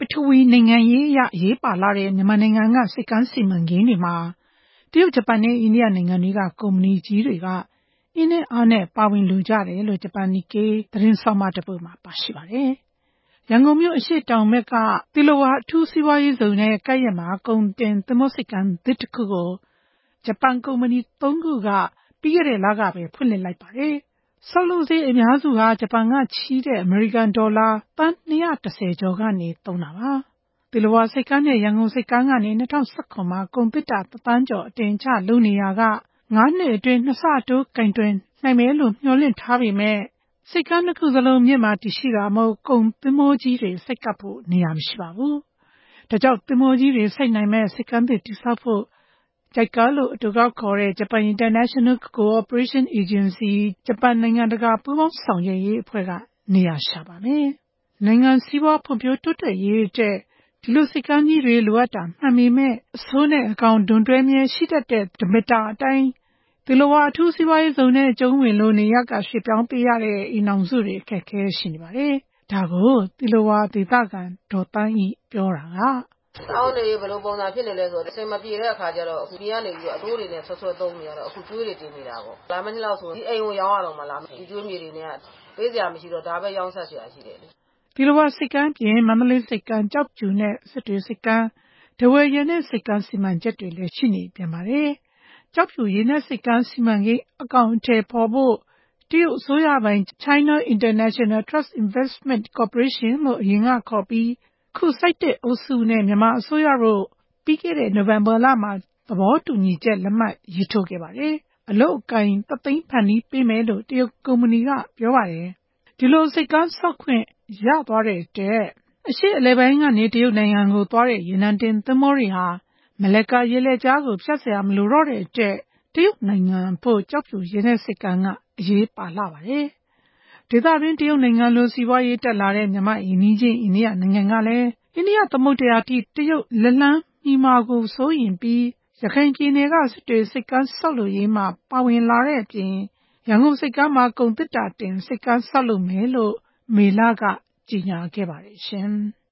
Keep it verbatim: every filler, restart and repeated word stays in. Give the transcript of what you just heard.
ပထဝီနိုင်ငံရေးအရအရေးပါလာတဲ့မြန်မာနိုင်ငံကစိတ်ကမ်းစီမံကိန်းတွေမှာတရုတ်ဂျပန်နဲ့အိန္ဒိယနိုင်ငံတွေကကုမ္ပဏီကြီးတွေကအင်းနဲ့အားနဲ့ပါဝင်လိုကြတယ်လို့ဂျပန်နစ်ကေးသတင်းဆောင်းပါးတစ်ပုဒ်မှာပါရှိပါတယ်။ရန်ကုန်မြို့အရှေ့တောင်ဘက်ကသီလဝါအထူးစီးပွားရေးဇုန်နဲ့ကပ်ရက်မှာကုန်တင်သင်္ဘောဆိပ်ကမ်းသစ်တစ်ခုကိုဂျပန်ကုမ္ပဏီသုံးခုကပြီးခဲ့တဲ့လကပဲဖွင့်လှစ်လိုက်ပါတယ်။ဆောက်လုပ်ရေးအများစုဟာဂျပန်ကချီးတဲ့အမေရိကန်ဒေါ်လာသန်းနှစ်ရာတစ်ဆယ်ကျော်ကနေသုံးတာပါ။သီလဝါဆိပ်ကမ်းနဲ့ရန်ကုန်ဆိပ်ကမ်းကနေ၂၀၁၇မှာကုန်သေတ္တာတစ်သန်းကျော်အတင်ချလုပ်နေရာကငါးနှစ်အတွင်းနှစ်ဆတိုးကင်တွယ်နိုင်မယ်လို့မျှော်လင့်ထားပေမဲ့ဆိပ်ကမ်းနှစ်ခုစလုံးမြစ်မှာတည်ရှိတာမို့ကုန်သင်္ဘောကြီးတွေဆိုက်ကပ်ဖို့နေရာမရှိပါဘူး။ဒါကြောင့်သင်္ဘောကြီးတွေဆိုက်နိုင်မဲ့ဆိပ်ကမ်းသစ်တည်ဆောက်ဖို့ဂျိုက်ကာလို့အတိုကောက်ခေါ်တဲ့ Japan International Cooperation Agency ဂျပန်နိုင်ငံတကာပူးပေါင်းဆောင်ရွက်ရေးအဖွဲ့ကနေရာရှာပါမယ်။နိုင်ငံစီးပွားဖွံ့ဖြိုးတိုးတက်ရေးအတွက်ဒီလိုဆိပ်ကမ်းကြီးတွေလိုအပ်တာမှန်ပေမဲ့အဆိုးနဲ့အကောင်ဒွန်တွဲမြဲရှိတတ်တဲ့ဓမ္မတာအတိုင်းသီလဝါအထူးစီးပွားရေးဇုန်နဲ့အကျုံးဝင်လို့နေရကရွှေ့ပြောင်းပေးရတဲ့အိမ်အောင်စုတွေအခက်အခဲရှိနေပါတယ်။ဒါကိုသီလဝါဒေသခံဒေါ်တန်းဤပြောတာကအောင်းနေဘယ်လိုပုံစံဖြစ်နေလဲဆိုတော့အစင်မပြေတဲ့အခါကျတော့အခုပြည်ကနေပြီးတော့အတိုးတွေနဲ့ဆွတ်ဆွတ်သုံးနေရတော့အခုကျွေးတွေတင်နေတာပေါ့လာမနှစ်လောက်ဆိုဒီအိမ်ကိုရောင်းရတော့မှလားဒီကျွေးမြေတွေနဲ့ပေးစရာမရှိတော့ဒါပဲရောင်းဆက်စရာရှိတယ်လေသီလဝါစိတ်ကမ်းပြင်မန္တလေးစိတ်ကမ်းကြောက်ဖြူနဲ့စစ်တွေစိတ်ကမ်းဒဝယ်ရနဲ့စိတ်ကမ်းစီမံချက်တွေလည်းရှိနေပြန်ပါတယ်။ကြောက်ဖြူရေနက်စိတ်ကမ်းစီမံကိန်းအကောင်အထည်ဖော်ဖို့တရုတ်အစိုးရပိုင် China International Trust Investment Corporation လို့အရင်ကခေါ်ပြီးခုစိုက်တဲ့အုပ်စုနဲ့မြန်မာအစိုးရတို့ပြီးခဲ့တဲ့နိုဝင်ဘာလမှာသဘောတူညီချက်လက်မှတ်ရေးထိုးခဲ့ပါတယ်။အလုပ်အကိုင်တသိန်းဖန်တီးပေးမယ်လို့တရုတ်ကုမ္ပဏီကပြောပါတယ်။ဒီလိုစိတ်ကမ်းဆောက်ခွင့်ရသွားတဲ့အတွက်အရှေ့အလယ်ပိုင်းကနေတရုတ်နိုင်ငံကိုသွားတဲ့ရေနံတင်သင်္ဘောတွေဟာမလက်ကာရေလက်ကြားကိုဖြတ်เสียမလိုတော့တဲ့အတွက်တရုတ်နိုင်ငံဖို့ကြောက်ဖြူရေနက်စိတ်ကမ်းကအရေးပါလာပါတယ်။ဒေသတွင်းတရုတ်နိုင်ငံလိုစီးပွားရေးတက်လာတဲ့မြန်မာအိမ်နီးချင်းအိန္ဒိယနိုင်ငံကလည်းအိန္ဒိယသမုဒ္ဒရာထိတရုတ်လက်လန်းမီမာကိုစိုးရင်ပြီးရခိုင်ပြည်နယ်ကစစ်တွေစိတ်ကမ်းဆောက်လုပ်ရေးမှာပါဝင်လာတဲ့အပြင်ရန်ကုန်စိတ်ကမ်းမှာကုန်သေတ္တာတင်စိတ်ကမ်းဆောက်လုပ်မယ်လို့မေလကကြေညာခဲ့ပါတယ်ရှင်။